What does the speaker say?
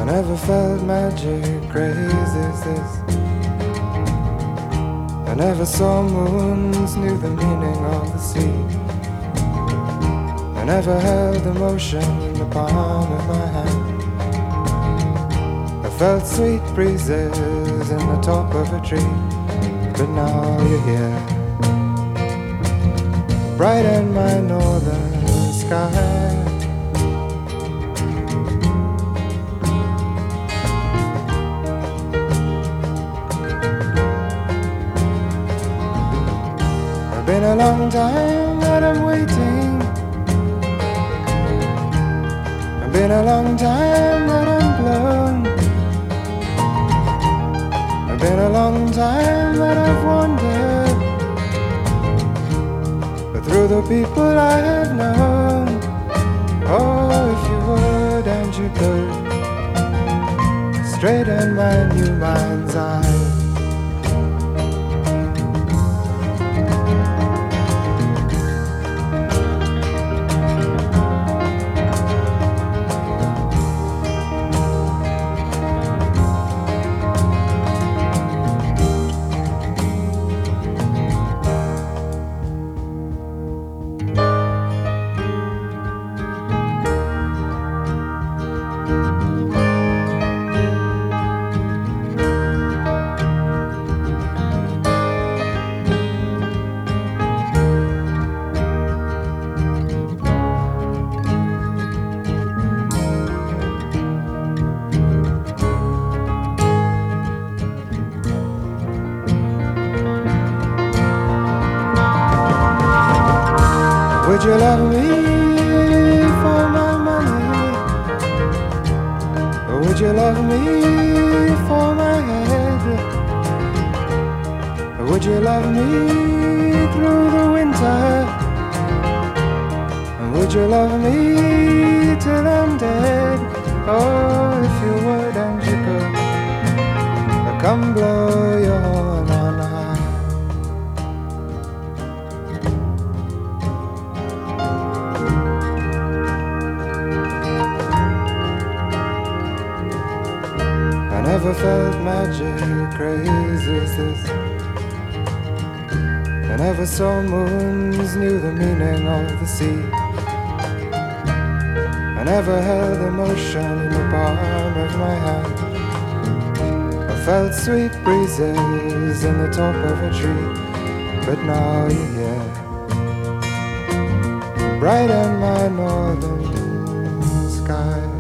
never felt magic crazy as this. I never saw moons, knew the meaning of the sea. I never held emotion in the palm of my hand. I felt sweet breezes in the top of a tree. But now you're here, brighten my northern sky. It's been a long time that I'm waiting. It's been a long time that I'm blown. It's been a long time that I've wandered, but through the people I have known. Oh, if you would and you could straighten my new mind's eye. Would you love me for my money? Or would you love me for my head? Or would you love me through the winter? And would you love me till I'm dead? Oh, if you would and you could, come blow your horn on high. I never felt magic crazy as this. I never saw moons, knew the meaning of the sea. I never held emotion in the palm of my hand. I felt sweet breezes in the top of a tree. But now you're here, brighten my northern sky.